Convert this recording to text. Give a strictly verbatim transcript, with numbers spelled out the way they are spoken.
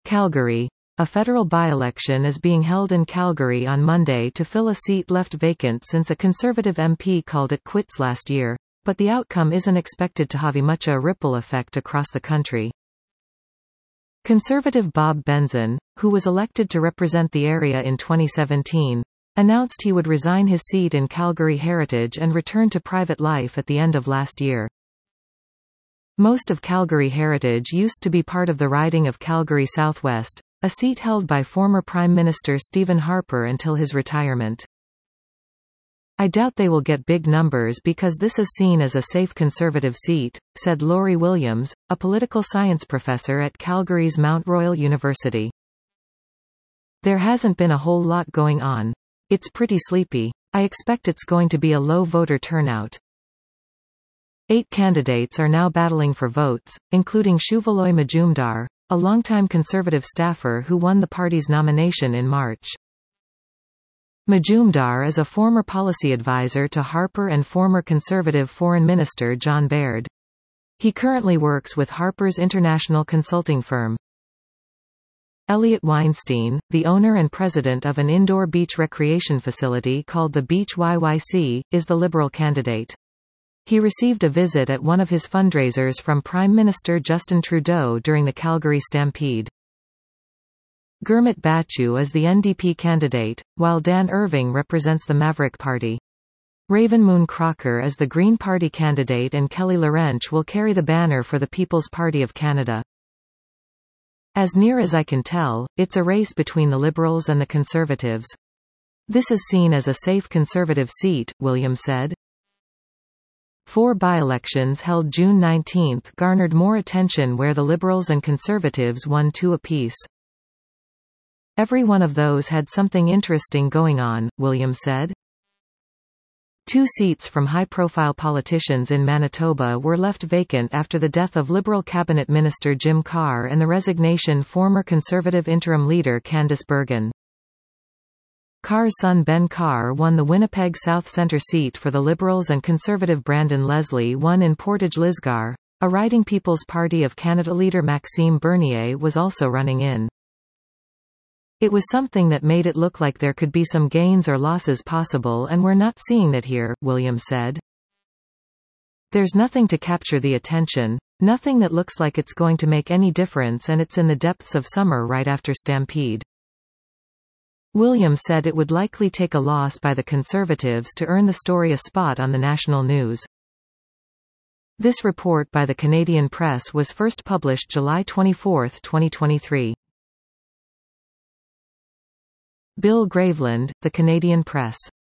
Calgary. A federal by-election is being held in Calgary on Monday to fill a seat left vacant since a Conservative M P called it quits last year, but the outcome isn't expected to have much a ripple effect across the country. Conservative Bob Benzon, who was elected to represent the area in twenty seventeen, announced he would resign his seat in Calgary Heritage and return to private life at the end of last year. Most of Calgary Heritage used to be part of the riding of Calgary Southwest, a seat held by former Prime Minister Stephen Harper until his retirement. "I doubt they will get big numbers because this is seen as a safe Conservative seat," said Laurie Williams, a political science professor at Calgary's Mount Royal University. "There hasn't been a whole lot going on. It's pretty sleepy. I expect it's going to be a low voter turnout." Eight candidates are now battling for votes, including Shuvaloy Majumdar, a longtime Conservative staffer who won the party's nomination in March. Majumdar is a former policy advisor to Harper and former Conservative Foreign Minister John Baird. He currently works with Harper's international consulting firm. Elliot Weinstein, the owner and president of an indoor beach recreation facility called the Beach Y Y C, is the Liberal candidate. He received a visit at one of his fundraisers from Prime Minister Justin Trudeau during the Calgary Stampede. Gurmit Bachu is the N D P candidate, while Dan Irving represents the Maverick Party. Ravenmoon Crocker is the Green Party candidate and Kelly Laurent will carry the banner for the People's Party of Canada. "As near as I can tell, it's a race between the Liberals and the Conservatives. This is seen as a safe Conservative seat," Williams said. Four by-elections held June nineteenth garnered more attention where the Liberals and Conservatives won two apiece. "Every one of those had something interesting going on," Williams said. Two seats from high-profile politicians in Manitoba were left vacant after the death of Liberal Cabinet Minister Jim Carr and the resignation former Conservative interim leader Candice Bergen. Carr's son Ben Carr won the Winnipeg South Centre seat for the Liberals and Conservative Brandon Leslie won in Portage-Lisgar. A riding People's Party of Canada leader Maxime Bernier was also running in. "It was something that made it look like there could be some gains or losses possible and we're not seeing that here," Williams said. "There's nothing to capture the attention, nothing that looks like it's going to make any difference and it's in the depths of summer right after Stampede." Williams said it would likely take a loss by the Conservatives to earn the story a spot on the national news. This report by the Canadian Press was first published July twenty-fourth, twenty twenty-three. Bill Graveland, The Canadian Press.